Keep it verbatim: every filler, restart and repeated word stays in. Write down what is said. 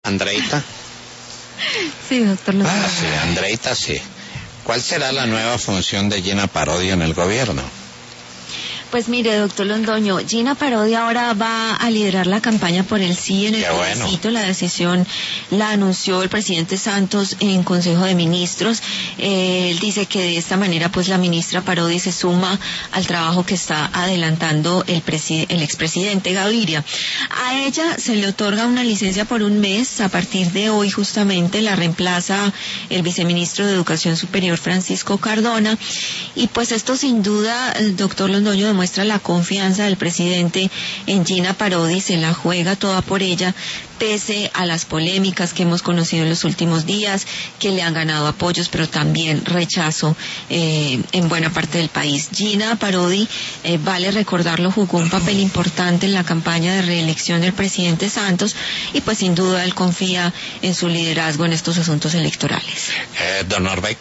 Andreita. Sí, doctor Londoño. Ah, sí, Andreita, sí. ¿Cuál será la nueva función de Gina Parodi en el gobierno? Pues mire, doctor Londoño, Gina Parodi ahora va a liderar la campaña por el sí en el plebiscito. Bueno. La decisión la anunció el presidente Santos en Consejo de Ministros. Eh, él dice que de esta manera pues la ministra Parodi se suma al trabajo que está adelantando el, preside- el expresidente Gaviria. A ella se le otorga una licencia por un mes. A partir de hoy justamente la reemplaza el viceministro de Educación Superior Francisco Cardona. Y pues esto sin duda, el doctor Londoño, demuestra la confianza del presidente en Gina Parodi. Se la juega toda por ella, pese a las polémicas que hemos conocido en los últimos días, que le han ganado apoyos, pero también rechazo eh, en buena parte del país. Gina Parodi, eh, vale recordarlo, jugó un papel importante en la campaña de reelección del presidente Santos, y pues sin duda él confía en su liderazgo en estos asuntos electorales. Eh, don Norberto.